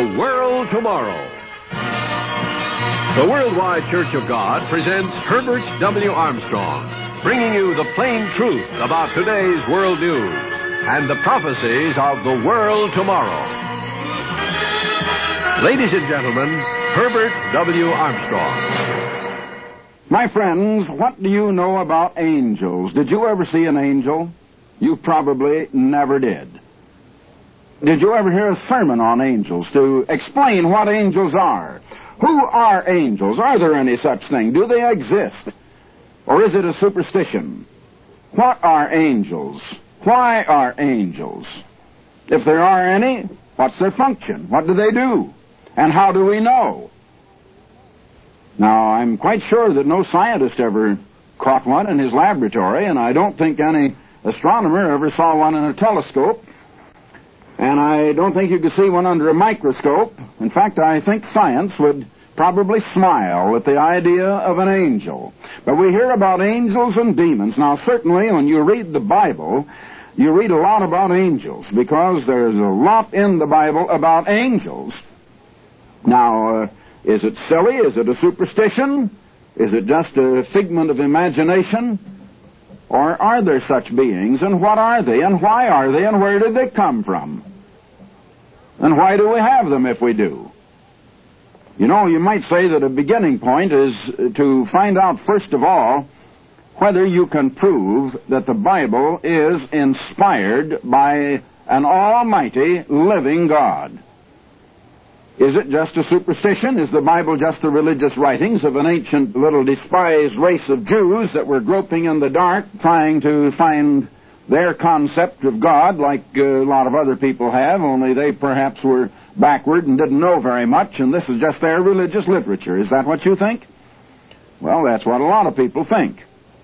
The World Tomorrow. The Worldwide Church of God presents Herbert W. Armstrong, bringing you the plain truth about today's world news and the prophecies of the world tomorrow. Ladies and gentlemen, Herbert W. Armstrong. My friends, what do you know about angels? Did you ever see an angel? You probably never did. Did you ever hear a sermon on angels to explain what angels are? Who are angels? Are there any such thing? Do they exist? Or is it a superstition? What are angels? Why are angels? If there are any, what's their function? What do they do? And how do we know? Now, I'm quite sure that no scientist ever caught one in his laboratory, and I don't think any astronomer ever saw one in a telescope, and I don't think you could see one under a microscope. In fact, I think science would probably smile at the idea of an angel. But we hear about angels and demons. Now, certainly, when you read the Bible, you read a lot about angels, because there's a lot in the Bible about angels. Now, is it silly? Is it a superstition? Is it just a figment of imagination? Or are there such beings, and what are they, and why are they, and where did they come from? And why do we have them if we do? You know, you might say that a beginning point is to find out, first of all, whether you can prove that the Bible is inspired by an almighty, living God. Is it just a superstition? Is the Bible just the religious writings of an ancient little despised race of Jews that were groping in the dark, trying to find their concept of God like a lot of other people have, only they perhaps were backward and didn't know very much, and this is just their religious literature? Is that what you think? Well, that's what a lot of people think.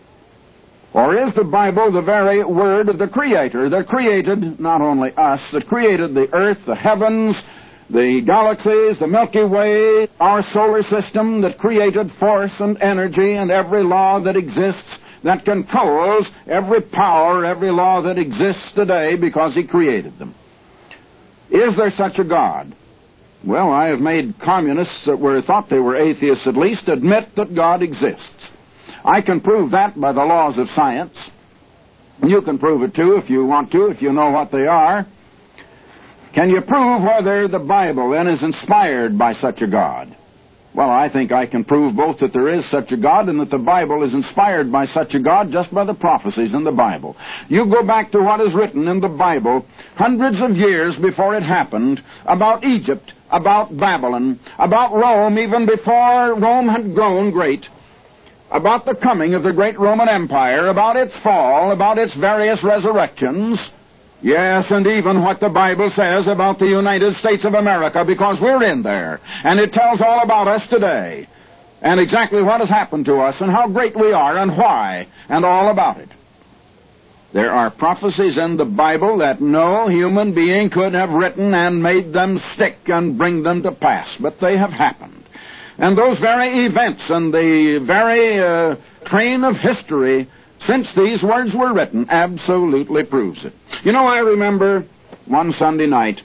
Or is the Bible the very word of the Creator that created not only us, that created the earth, the heavens, the galaxies, the Milky Way, our solar system, that created force and energy and every law that exists, that controls every power, every law that exists today, because He created them? Is there such a God? Well, I have made communists that thought they were atheists at least admit that God exists. I can prove that by the laws of science. You can prove it too if you want to, if you know what they are. Can you prove whether the Bible then is inspired by such a God? Well, I think I can prove both that there is such a God and that the Bible is inspired by such a God just by the prophecies in the Bible. You go back to what is written in the Bible hundreds of years before it happened, about Egypt, about Babylon, about Rome, even before Rome had grown great, about the coming of the great Roman Empire, about its fall, about its various resurrections. Yes, and even what the Bible says about the United States of America, because we're in there. And it tells all about us today, and exactly what has happened to us, and how great we are, and why, and all about it. There are prophecies in the Bible that no human being could have written and made them stick and bring them to pass, but they have happened. And those very events and the very train of history since these words were written absolutely proves it. You know, I remember one Sunday night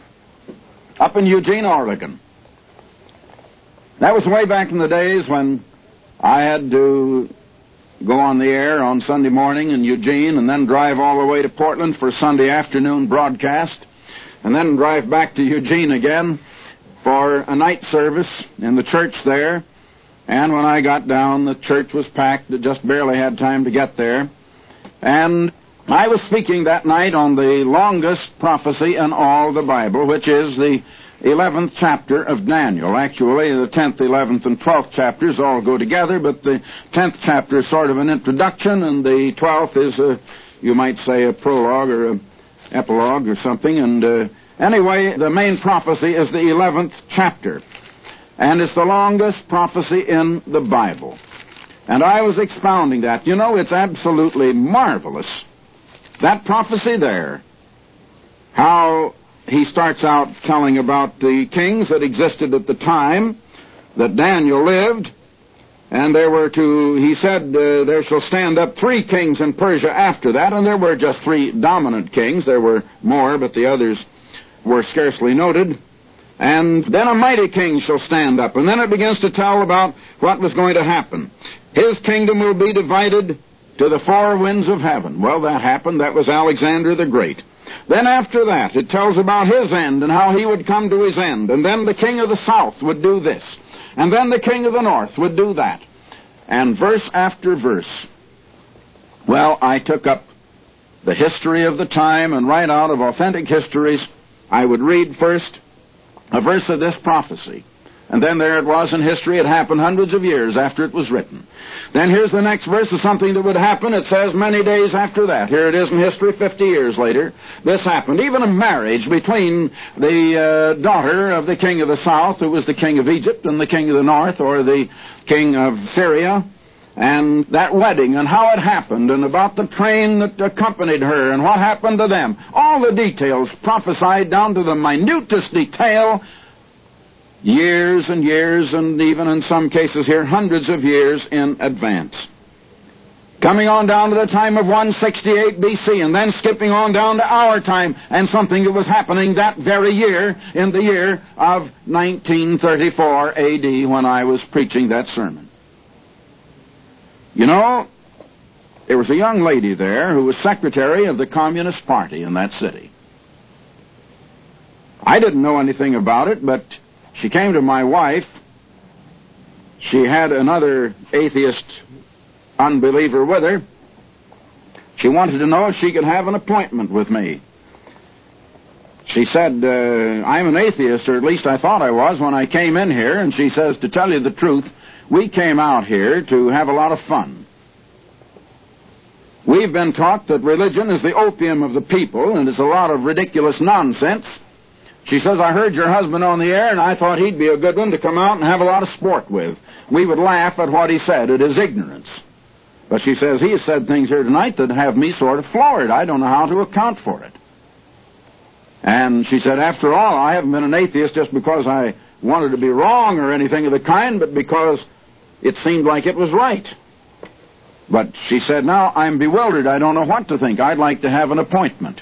up in Eugene, Oregon. That was way back in the days when I had to go on the air on Sunday morning in Eugene and then drive all the way to Portland for Sunday afternoon broadcast, and then drive back to Eugene again for a night service in the church there. And when I got down, the church was packed. It just barely had time to get there. And I was speaking that night on the longest prophecy in all the Bible, which is the 11th chapter of Daniel. Actually, the 10th, 11th, and 12th chapters all go together, but the 10th chapter is sort of an introduction, and the 12th is, you might say, a prologue or an epilogue or something. And anyway, the main prophecy is the 11th chapter. And it's the longest prophecy in the Bible. And I was expounding that. You know, it's absolutely marvelous, that prophecy there. How he starts out telling about the kings that existed at the time that Daniel lived. And he said, there shall stand up 3 kings in Persia after that. And there were just 3 dominant kings. There were more, but the others were scarcely noted. And then a mighty king shall stand up. And then it begins to tell about what was going to happen. His kingdom will be divided to the four winds of heaven. Well, that happened. That was Alexander the Great. Then after that, it tells about his end and how he would come to his end. And then the king of the south would do this. And then the king of the north would do that. And verse after verse. Well, I took up the history of the time, and right out of authentic histories, I would read first a verse of this prophecy. And then there it was in history. It happened hundreds of years after it was written. Then here's the next verse of something that would happen. It says many days after that. Here it is in history 50 years later. This happened. Even a marriage between the daughter of the king of the south, who was the king of Egypt, and the king of the north, or the king of Syria, and that wedding and how it happened, and about the train that accompanied her and what happened to them. All the details prophesied down to the minutest detail, years and years, and even in some cases here, hundreds of years in advance. Coming on down to the time of 168 B.C., and then skipping on down to our time, and something that was happening that very year, in the year of 1934 A.D., when I was preaching that sermon. You know, there was a young lady there who was secretary of the Communist Party in that city. I didn't know anything about it, but she came to my wife. She had another atheist unbeliever with her. She wanted to know if she could have an appointment with me. She said, I'm an atheist, or at least I thought I was when I came in here, and she says, to tell you the truth, we came out here to have a lot of fun. We've been taught that religion is the opium of the people, and it's a lot of ridiculous nonsense. She says, I heard your husband on the air, and I thought he'd be a good one to come out and have a lot of sport with. We would laugh at what he said, at his ignorance. But she says, he has said things here tonight that have me sort of floored. I don't know how to account for it. And she said, after all, I haven't been an atheist just because I wanted to be wrong or anything of the kind, but because it seemed like it was right. But she said, now I'm bewildered. I don't know what to think. I'd like to have an appointment.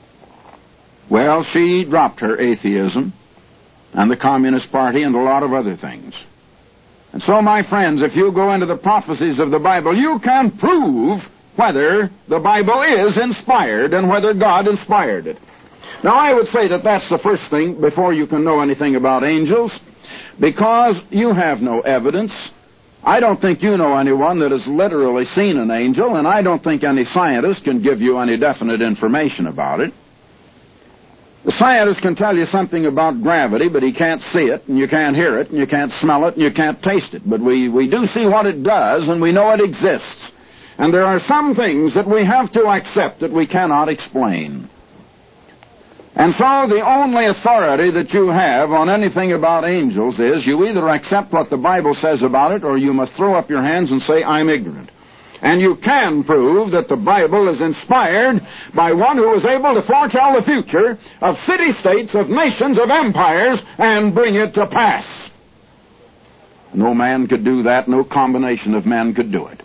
Well, she dropped her atheism and the Communist Party and a lot of other things. And so, my friends, if you go into the prophecies of the Bible, you can prove whether the Bible is inspired and whether God inspired it. Now, I would say that that's the first thing before you can know anything about angels, because you have no evidence. I don't think you know anyone that has literally seen an angel, and I don't think any scientist can give you any definite information about it. The scientist can tell you something about gravity, but he can't see it, and you can't hear it, and you can't smell it, and you can't taste it. But we do see what it does, and we know it exists. And there are some things that we have to accept that we cannot explain. And so the only authority that you have on anything about angels is you either accept what the Bible says about it, or you must throw up your hands and say, I'm ignorant. And you can prove that the Bible is inspired by one who is able to foretell the future of city-states, of nations, of empires, and bring it to pass. No man could do that. No combination of men could do it.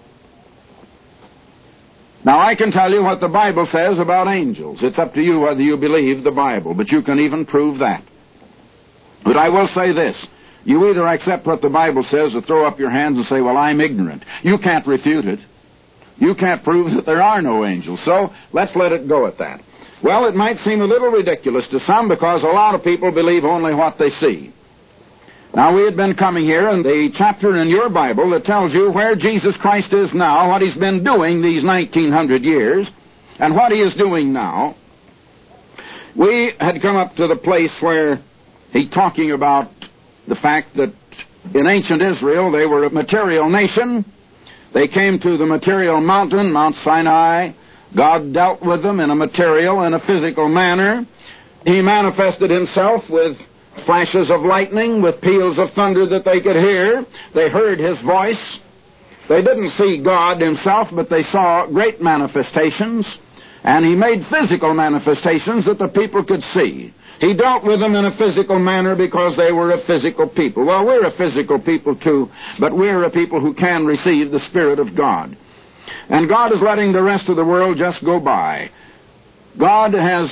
Now, I can tell you what the Bible says about angels. It's up to you whether you believe the Bible, but you can even prove that. But I will say this. You either accept what the Bible says or throw up your hands and say, well, I'm ignorant. You can't refute it. You can't prove that there are no angels. So let's let it go at that. Well, it might seem a little ridiculous to some because a lot of people believe only what they see. Now, we had been coming here in the chapter in your Bible that tells you where Jesus Christ is now, what he's been doing these 1900 years, and what he is doing now. We had come up to the place where he's talking about the fact that in ancient Israel they were a material nation. They came to the material mountain, Mount Sinai. God dealt with them in a material and a physical manner. He manifested himself with flashes of lightning, with peals of thunder that they could hear. They heard his voice. They didn't see God himself, but they saw great manifestations. And he made physical manifestations that the people could see. He dealt with them in a physical manner because they were a physical people. Well, we're a physical people too, but we're a people who can receive the Spirit of God. And God is letting the rest of the world just go by. God has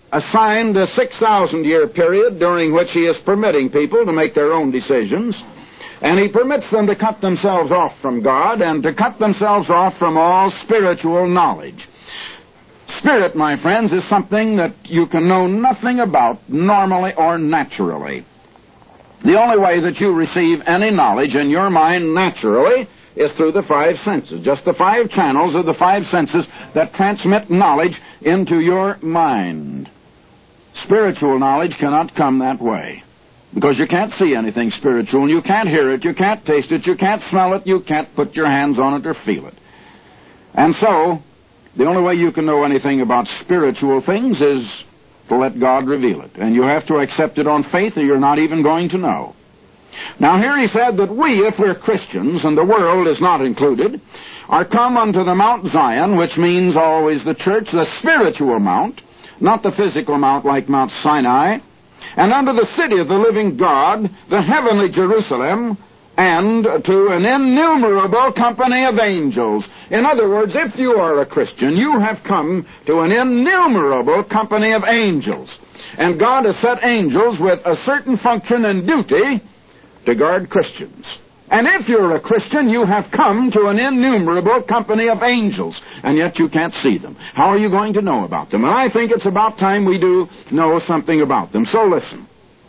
assigned a 6,000-year period during which he is permitting people to make their own decisions, and he permits them to cut themselves off from God and to cut themselves off from all spiritual knowledge. Spirit, my friends, is something that you can know nothing about normally or naturally. The only way that you receive any knowledge in your mind naturally is through the five senses. Just the five channels of the five senses that transmit knowledge into your mind. Spiritual knowledge cannot come that way, because you can't see anything spiritual, and you can't hear it, you can't taste it, you can't smell it, you can't put your hands on it or feel it. And so, the only way you can know anything about spiritual things is to let God reveal it. And you have to accept it on faith, or you're not even going to know. Now here he said that we, if we're Christians, and the world is not included, are come unto the Mount Zion, which means always the church, the spiritual mount, not the physical mount like Mount Sinai, and unto the city of the living God, the heavenly Jerusalem, and to an innumerable company of angels. In other words, if you are a Christian, you have come to an innumerable company of angels. And God has set angels with a certain function and duty to guard Christians. And if you're a Christian, you have come to an innumerable company of angels, and yet you can't see them. How are you going to know about them? And I think it's about time we do know something about them. So listen.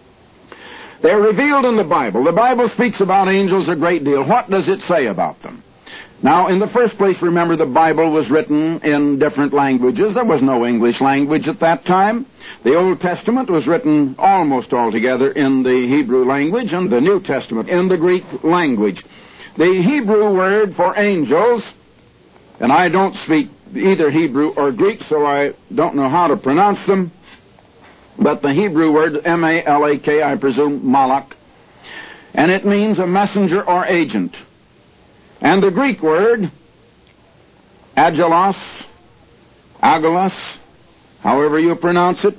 They're revealed in the Bible. The Bible speaks about angels a great deal. What does it say about them? Now, in the first place, remember the Bible was written in different languages. There was no English language at that time. The Old Testament was written almost altogether in the Hebrew language, and the New Testament in the Greek language. The Hebrew word for angels, and I don't speak either Hebrew or Greek, so I don't know how to pronounce them, but the Hebrew word, M-A-L-A-K, I presume, malak, and it means a messenger or agent. And the Greek word, angelos, however you pronounce it,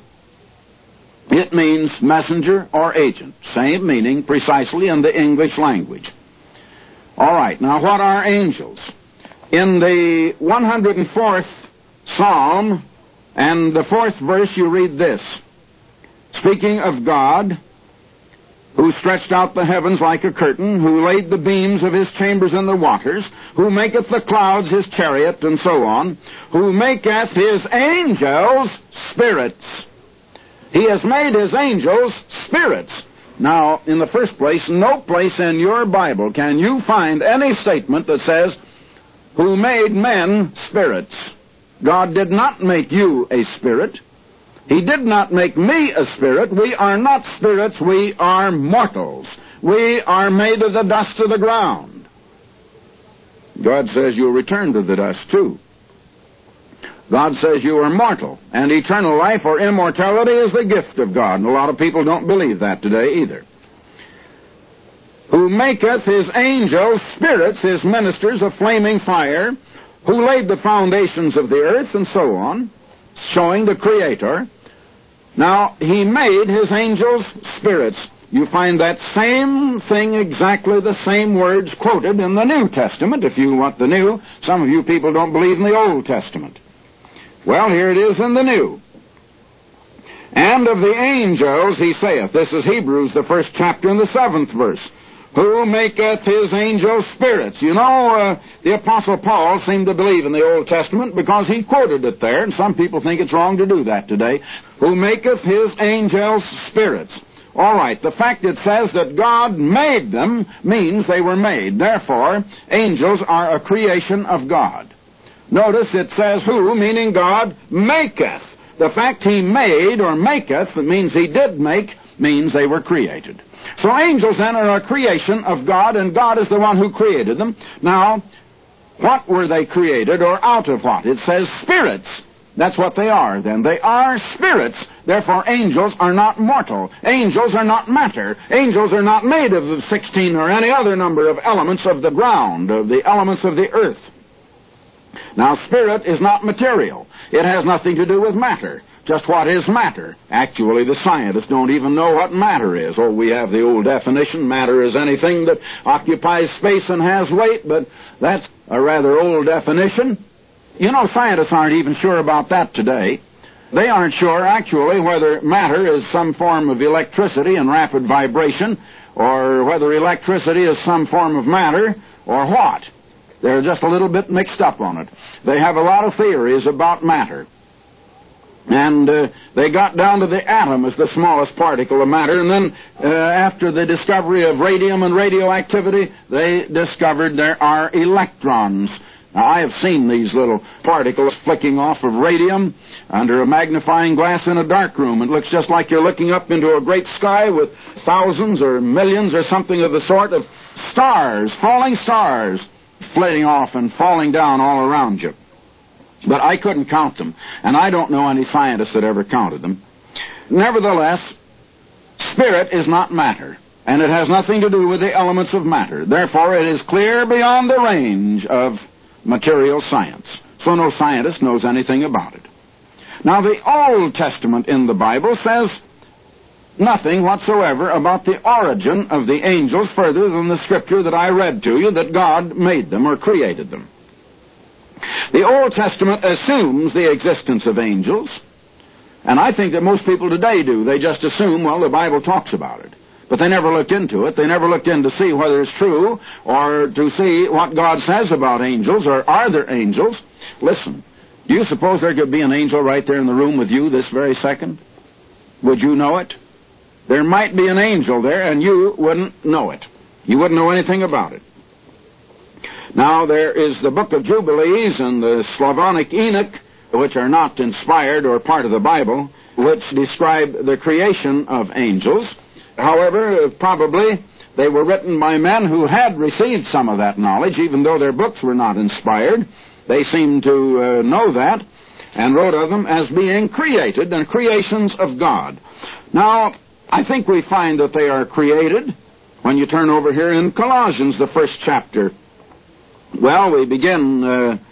it means messenger or agent. Same meaning precisely in the English language. All right, now what are angels? In the 104th Psalm and the 4th verse you read this. Speaking of God, who stretched out the heavens like a curtain, who laid the beams of his chambers in the waters, who maketh the clouds his chariot, and so on, who maketh his angels spirits. He has made his angels spirits. Now, in the first place, no place in your Bible can you find any statement that says, who made men spirits. God did not make you a spirit. He did not make me a spirit. We are not spirits. We are mortals. We are made of the dust of the ground. God says you'll return to the dust too. God says you are mortal, and eternal life or immortality is the gift of God. And a lot of people don't believe that today either. Who maketh his angels spirits, his ministers, of flaming fire, who laid the foundations of the earth, and so on, showing the Creator. Now, he made his angels spirits. You find that same thing, exactly the same words quoted in the New Testament, if you want the New. Some of you people don't believe in the Old Testament. Well, here it is in the New. And of the angels he saith, this is Hebrews, the 1st chapter and the 7th verse, who maketh his angels spirits. You know, the Apostle Paul seemed to believe in the Old Testament because he quoted it there, and some people think it's wrong to do that today. Who maketh his angels spirits. All right, the fact it says that God made them means they were made. Therefore, angels are a creation of God. Notice it says who, meaning God, maketh. The fact he made or maketh, it means he did make, means they were created. So angels then are a creation of God, and God is the one who created them. Now, what were they created, or out of what? It says spirits. That's what they are then. They are spirits. Therefore, angels are not mortal. Angels are not matter. Angels are not made of 16 or any other number of elements of the ground, of the elements of the earth. Now, spirit is not material. It has nothing to do with matter. Just what is matter? Actually, the scientists don't even know what matter is. Oh, we have the old definition. Matter is anything that occupies space and has weight, but that's a rather old definition. You know, scientists aren't even sure about that today. They aren't sure, actually, whether matter is some form of electricity in rapid vibration, or whether electricity is some form of matter, or what. They're just a little bit mixed up on it. They have a lot of theories about matter. And they got down to the atom as the smallest particle of matter, and then after the discovery of radium and radioactivity, they discovered there are electrons. Now, I have seen these little particles flicking off of radium under a magnifying glass in a dark room. It looks just like you're looking up into a great sky with thousands or millions or something of the sort of stars, falling stars, flitting off and falling down all around you. But I couldn't count them, and I don't know any scientist that ever counted them. Nevertheless, spirit is not matter, and it has nothing to do with the elements of matter. Therefore, it is clear beyond the range of material science. So no scientist knows anything about it. Now, the Old Testament in the Bible says nothing whatsoever about the origin of the angels further than the scripture that I read to you, that God made them or created them. The Old Testament assumes the existence of angels, and I think that most people today do. They just assume, well, the Bible talks about it. But they never looked into it. They never looked in to see whether it's true or to see what God says about angels, or are there angels. Listen, do you suppose there could be an angel right there in the room with you this very second? Would you know it? There might be an angel there, and you wouldn't know it. You wouldn't know anything about it. Now, there is the Book of Jubilees and the Slavonic Enoch, which are not inspired or part of the Bible, which describe the creation of angels. However, probably they were written by men who had received some of that knowledge, even though their books were not inspired. They seem to know that and wrote of them as being created and creations of God. Now, I think we find that they are created when you turn over here in Colossians, the first chapter. Well, we begin,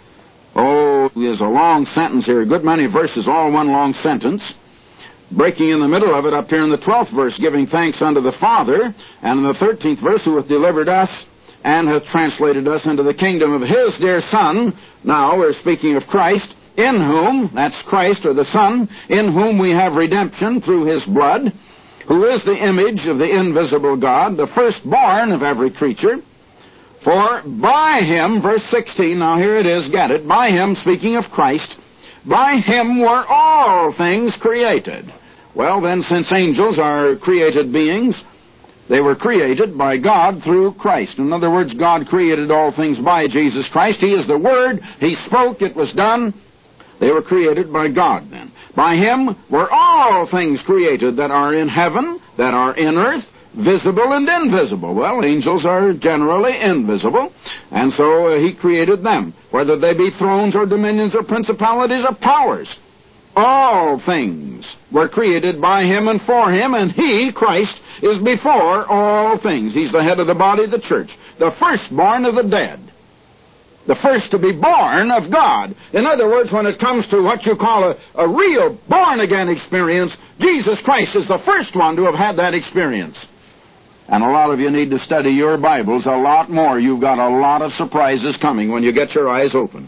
there's a long sentence here, a good many verses, all one long sentence, breaking in the middle of it up here in the 12th verse, giving thanks unto the Father, and in the 13th verse, who hath delivered us and hath translated us into the kingdom of his dear Son. Now, we're speaking of Christ, in whom, that's Christ or the Son, in whom we have redemption through his blood, who is the image of the invisible God, the firstborn of every creature. For by him, verse 16, now here it is, get it, by him, speaking of Christ, by him were all things created. Well then, since angels are created beings, they were created by God through Christ. In other words, God created all things by Jesus Christ. He is the Word. He spoke. It was done. They were created by God then. By him were all things created that are in heaven, that are in earth, visible and invisible. Well, angels are generally invisible, and so he created them, whether they be thrones or dominions or principalities or powers. All things were created by him and for him, and he, Christ, is before all things. He's the head of the body of the church, the firstborn of the dead, the first to be born of God. In other words, when it comes to what you call a real born-again experience, Jesus Christ is the first one to have had that experience. And a lot of you need to study your Bibles a lot more. You've got a lot of surprises coming when you get your eyes opened.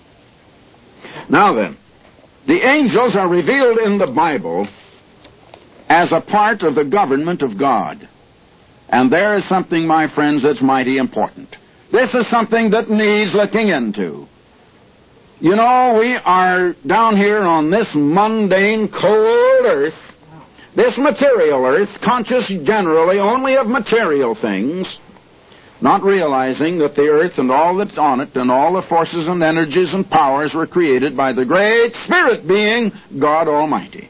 Now then, the angels are revealed in the Bible as a part of the government of God. And there is something, my friends, that's mighty important. This is something that needs looking into. You know, we are down here on this mundane, cold earth, this material earth, conscious generally only of material things, not realizing that the earth and all that's on it and all the forces and energies and powers were created by the great Spirit being God Almighty.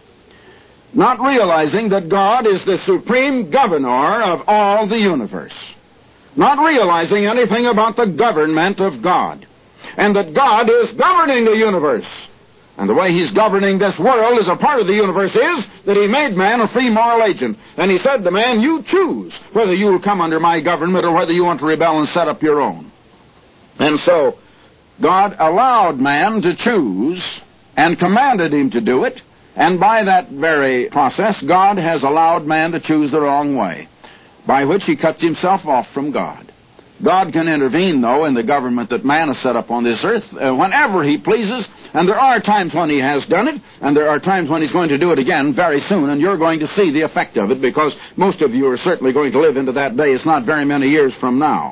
Not realizing that God is the supreme governor of all the universe. Not realizing anything about the government of God. And that God is governing the universe. And the way he's governing this world as a part of the universe is that he made man a free moral agent. And he said to man, you choose whether you will come under my government or whether you want to rebel and set up your own. And so, God allowed man to choose and commanded him to do it. And by that very process, God has allowed man to choose the wrong way, by which he cuts himself off from God. God can intervene, though, in the government that man has set up on this earth whenever he pleases, And there are times when he has done it, and there are times when he's going to do it again very soon, and you're going to see the effect of it, because most of you are certainly going to live into that day. It's not very many years from now.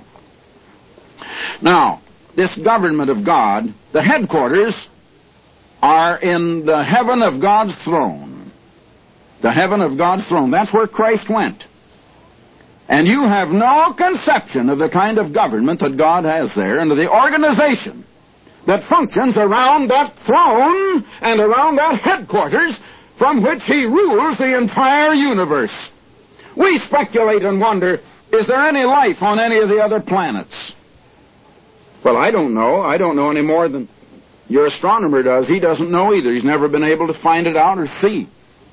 Now, this government of God, the headquarters are in the heaven of God's throne. The heaven of God's throne. That's where Christ went. And you have no conception of the kind of government that God has there, and of the organization that functions around that throne and around that headquarters from which he rules the entire universe. We speculate and wonder, is there any life on any of the other planets? Well, I don't know. I don't know any more than your astronomer does. He doesn't know either. He's never been able to find it out or see.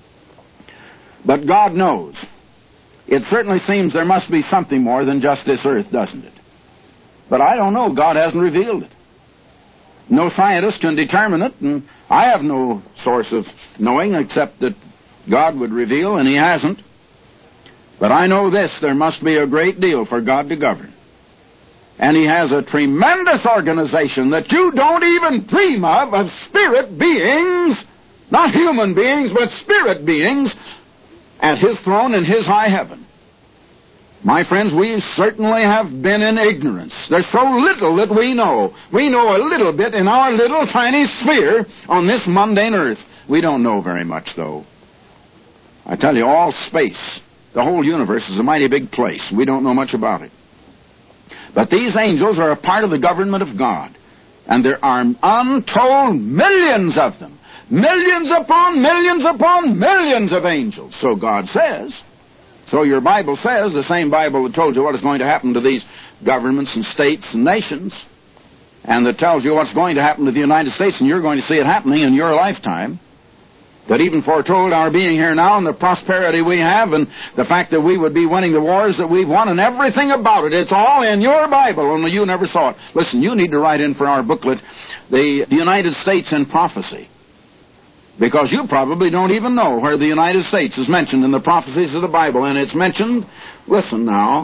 But God knows. It certainly seems there must be something more than just this earth, doesn't it? But I don't know. God hasn't revealed it. No scientist can determine it, and I have no source of knowing except that God would reveal, and he hasn't. But I know this, there must be a great deal for God to govern. And he has a tremendous organization that you don't even dream of spirit beings, not human beings, but spirit beings, at his throne in his high heaven. My friends, we certainly have been in ignorance. There's so little that we know. We know a little bit in our little tiny sphere on this mundane earth. We don't know very much, though. I tell you, all space, the whole universe is a mighty big place. We don't know much about it. But these angels are a part of the government of God. And there are untold millions of them. Millions upon millions of angels. So God says. So your Bible says, the same Bible that told you what is going to happen to these governments and states and nations, and that tells you what's going to happen to the United States, and you're going to see it happening in your lifetime, that even foretold our being here now and the prosperity we have and the fact that we would be winning the wars that we've won and everything about it. It's all in your Bible, only you never saw it. Listen, you need to write in for our booklet, The United States in Prophecy. Because you probably don't even know where the United States is mentioned in the prophecies of the Bible. And it's mentioned, listen now,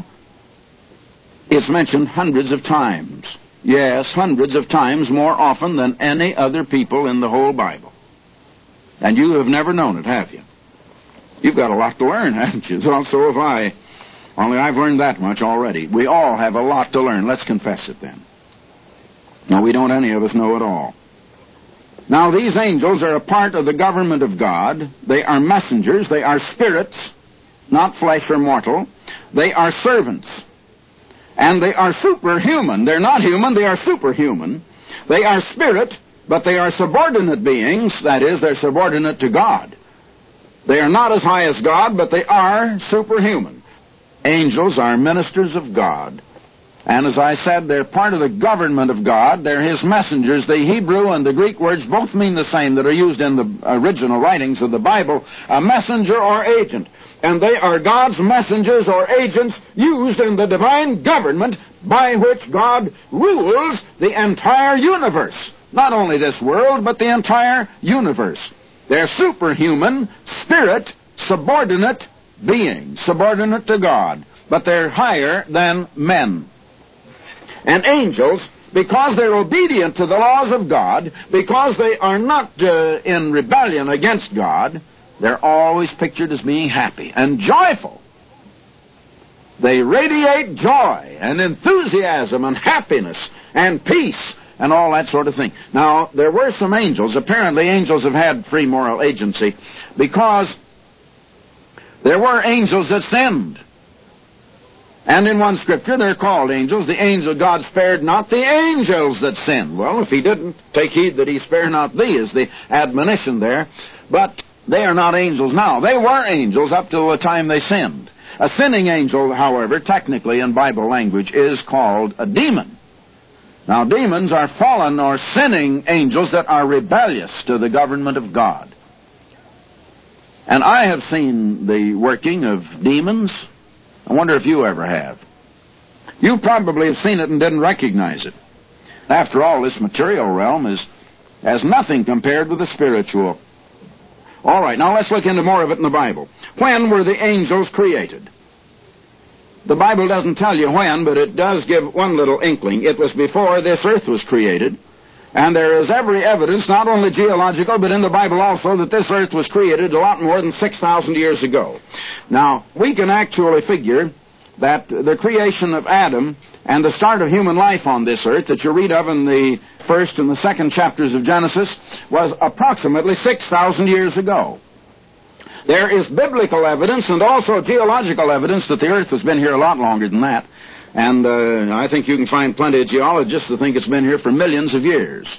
it's mentioned hundreds of times. Yes, hundreds of times more often than any other people in the whole Bible. And you have never known it, have you? You've got a lot to learn, haven't you? So have I. Only I've learned that much already. We all have a lot to learn. Let's confess it then. No, we don't any of us know it all. Now, these angels are a part of the government of God. They are messengers. They are spirits, not flesh or mortal. They are servants. And they are superhuman. They're not human, they are superhuman. They are spirit, but they are subordinate beings. That is, they're subordinate to God. They are not as high as God, but they are superhuman. Angels are ministers of God. And as I said, they're part of the government of God. They're his messengers. The Hebrew and the Greek words both mean the same that are used in the original writings of the Bible, a messenger or agent. And they are God's messengers or agents used in the divine government by which God rules the entire universe. Not only this world, but the entire universe. They're superhuman, spirit, subordinate beings, subordinate to God. But they're higher than men. And angels, because they're obedient to the laws of God, because they are not in rebellion against God, they're always pictured as being happy and joyful. They radiate joy and enthusiasm and happiness and peace and all that sort of thing. Now, there were some angels. Apparently, angels have had free moral agency because there were angels that sinned. And in one scripture, they're called angels. The angel God spared not the angels that sinned. Well, if he didn't, take heed that he spare not thee is the admonition there. But they are not angels now. They were angels up till the time they sinned. A sinning angel, however, technically in Bible language, is called a demon. Now, demons are fallen or sinning angels that are rebellious to the government of God. And I have seen the working of demons. I wonder if you ever have. You probably have seen it and didn't recognize it. After all, this material realm has nothing compared with the spiritual. All right, now let's look into more of it in the Bible. When were the angels created? The Bible doesn't tell you when, but it does give one little inkling. It was before this earth was created. And there is every evidence, not only geological, but in the Bible also, that this earth was created a lot more than 6,000 years ago. Now, we can actually figure that the creation of Adam and the start of human life on this earth that you read of in the first and the second chapters of Genesis was approximately 6,000 years ago. There is biblical evidence and also geological evidence that the earth has been here a lot longer than that. And I think you can find plenty of geologists that think it's been here for millions of years.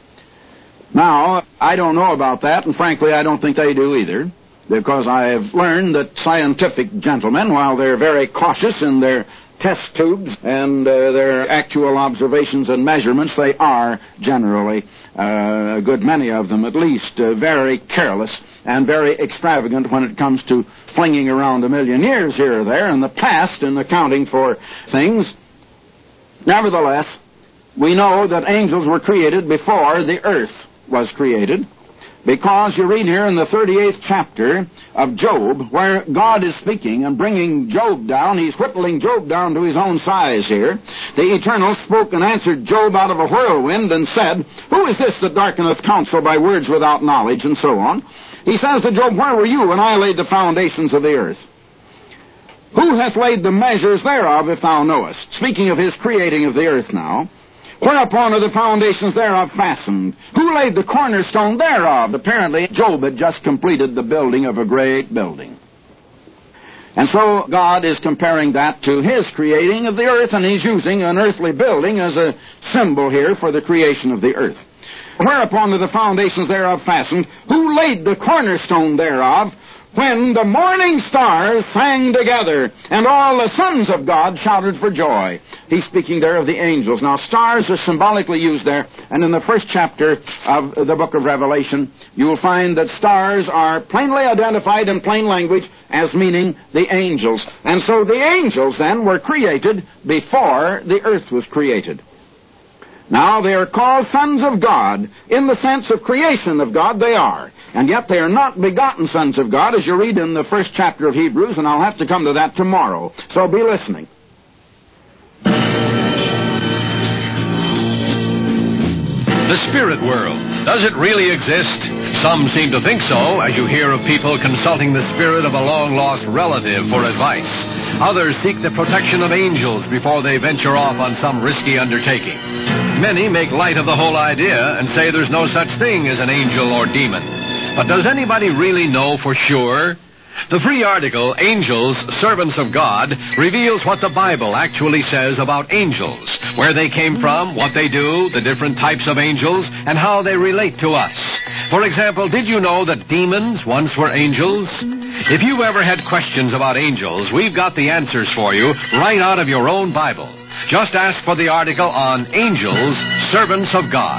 Now, I don't know about that, and frankly, I don't think they do either, because I have learned that scientific gentlemen, while they're very cautious in their test tubes and their actual observations and measurements, they are generally, a good many of them at least, very careless and very extravagant when it comes to flinging around a million years here or there in the past and accounting for things. Nevertheless, we know that angels were created before the earth was created, because you read here in the 38th chapter of Job, where God is speaking and bringing Job down. He's whittling Job down to his own size here. The Eternal spoke and answered Job out of a whirlwind and said, "Who is this that darkeneth counsel by words without knowledge?" and so on. He says to Job, "Where were you when I laid the foundations of the earth? Who hath laid the measures thereof, if thou knowest?" Speaking of his creating of the earth now. "Whereupon are the foundations thereof fastened? Who laid the cornerstone thereof?" Apparently, Job had just completed the building of a great building. And so God is comparing that to his creating of the earth, and he's using an earthly building as a symbol here for the creation of the earth. "Whereupon are the foundations thereof fastened? Who laid the cornerstone thereof? When the morning stars sang together, and all the sons of God shouted for joy." He's speaking there of the angels. Now, stars are symbolically used there, and in the first chapter of the book of Revelation, you will find that stars are plainly identified in plain language as meaning the angels. And so the angels, then, were created before the earth was created. Now, they are called sons of God. In the sense of creation of God, they are. And yet they are not begotten sons of God, as you read in the first chapter of Hebrews, and I'll have to come to that tomorrow. So be listening. The spirit world, does it really exist? Some seem to think so, as you hear of people consulting the spirit of a long-lost relative for advice. Others seek the protection of angels before they venture off on some risky undertaking. Many make light of the whole idea and say there's no such thing as an angel or demon. But does anybody really know for sure? The free article, Angels, Servants of God, reveals what the Bible actually says about angels, where they came from, what they do, the different types of angels, and how they relate to us. For example, did you know that demons once were angels? If you've ever had questions about angels, we've got the answers for you right out of your own Bible. Just ask for the article on Angels, Servants of God.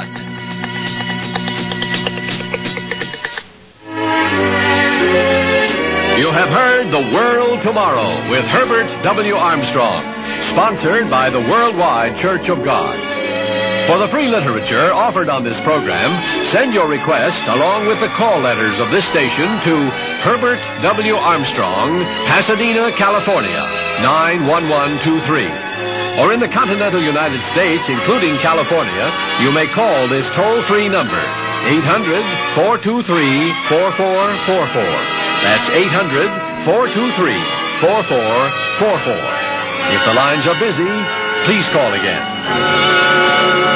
You have heard The World Tomorrow with Herbert W. Armstrong, sponsored by the Worldwide Church of God. For the free literature offered on this program, send your request along with the call letters of this station to Herbert W. Armstrong, Pasadena, California, 91123. Or in the continental United States, including California, you may call this toll-free number, 800-423-4444. That's 800-423-4444. If the lines are busy, please call again.